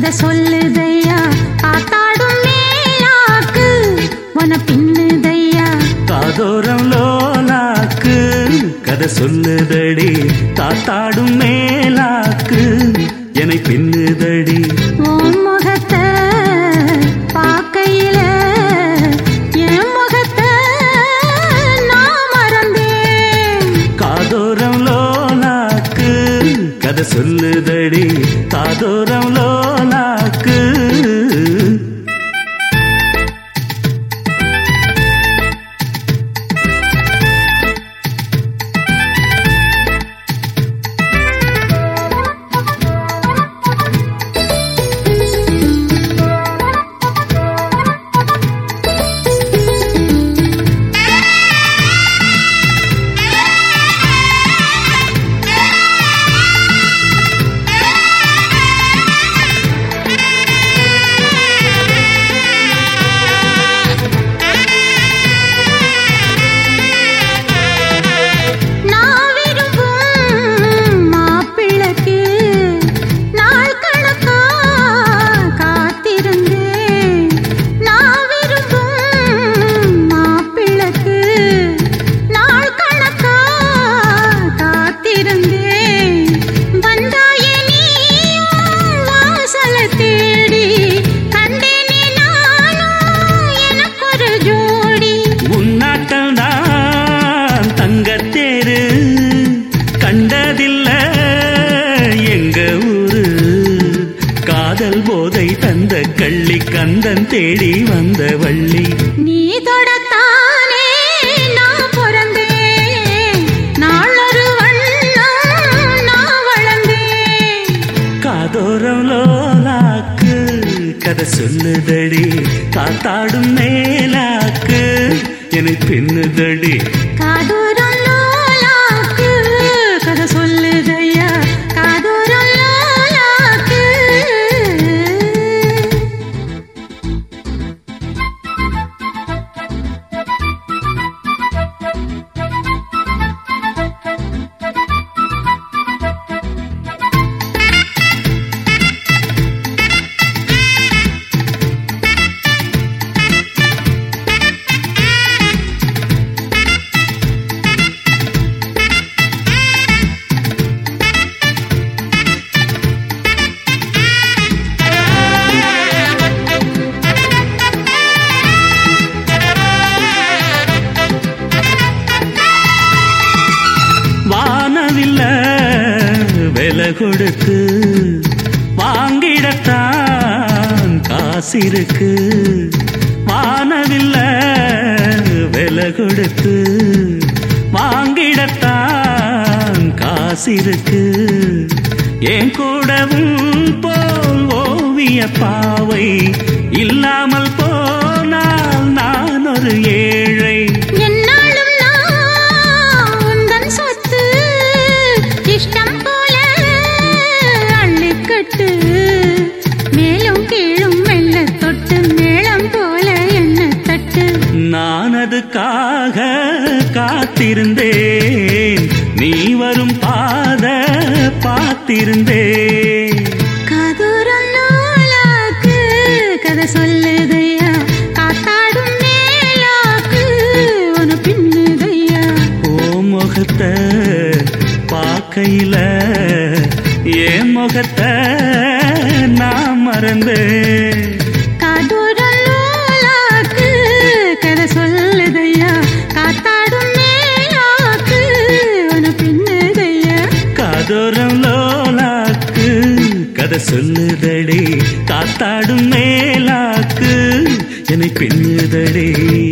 கதை சொல்லுதையா காத்தாடும் மேலாக்கு உன பின்னுதையா காதோரம் லோலாக்கு கதை சொல்லுதடி காத்தாடும் மேலாக்கு என்னை பின்னுதடி உன் முகத்தை பார்க்கையில என் முகத்தை நான் மறந்தேன் காதோரம் லோலாக்கு கதை சொல்லுதடி காதோரம் லோலாக்கு காதல் போதை தந்த கள்ளி கந்தன் தேடி வந்த வள்ளி நீ தொடத்தானே நான் பிறந்தேன் நாளொரு வண்ணம் நான் வளர்ந்தேன் காதோரம் லோலாக்கு கதை சொல்லுதடி காத்தாடும் மேலாக்கு என்னை பின்னுதடி காதோரம் லோலாக்கு கதை சொல்லுதையா காதோரம் லோலாக்கு விலை கொடுத்து வாங்கிடத்தான் காசிருக்கு வானவில்ல விலை கொடுத்து வாங்கிடத்தான் காசிருக்கு என் கூடவும் போல் ஓவிய பாவை இல்லாமல் போனால் நான் ஒரு ஏழை நான் அதுக்காக காத்திருந்தேன் நீ வரும் பாத பார்த்திருந்தேன் காதோரம் லோலாக்கு கதை சொல்லுதையா காத்தாடும் மேலாக்கு உன பின்னுதையா ஓ முகத்தை பார்க்கையில என் முகத்தை நான் மறந்தேன் காதோரம் லோலாக்கு கதை சொல்லுதடி காத்தாடும் மேலாக்கு என்னை பின்னுதடி